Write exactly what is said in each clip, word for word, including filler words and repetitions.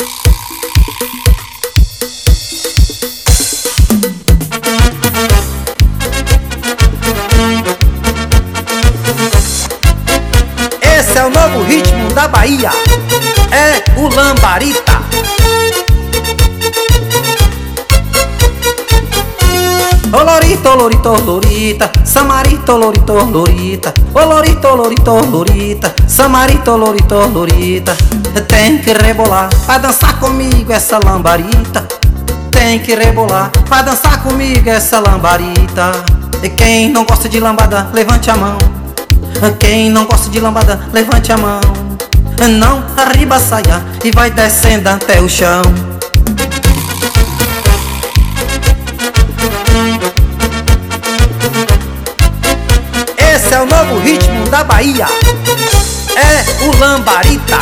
Esse é o novo ritmo da Bahia, é o lambarita. Olorito, olorito, olorita, samarito, olorito, olorita, olorito, olorito, olorita, samarito, olorito, olorita. Tem que rebolar pra dançar comigo essa lambarita. Tem que rebolar pra dançar comigo essa lambarita. E quem não gosta de lambada, levante a mão. Quem não gosta de lambada, levante a mão. Não arriba a saia e vai descendo até o chão. Esse é o novo ritmo da Bahia, é o lambarita.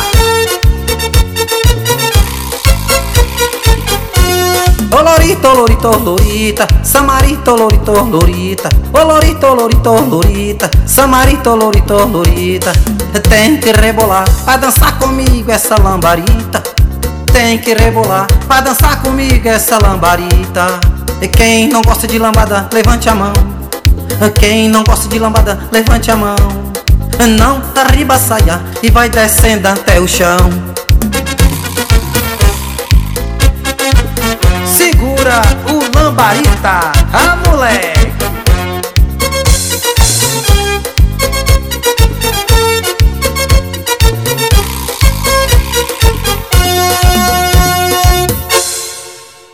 Olorito, olorito, olorita, samarito, olorito, olorita, olorito, olorito, olorita, samarito, olorito, olorita. Tem que rebolar pra dançar comigo essa lambarita. Tem que rebolar pra dançar comigo essa lambarita. E quem não gosta de lambada, levante a mão. Quem não gosta de lambada, levante a mão. Não arriba a saia e vai descendo até o chão. Segura o lambarita, ah moleque!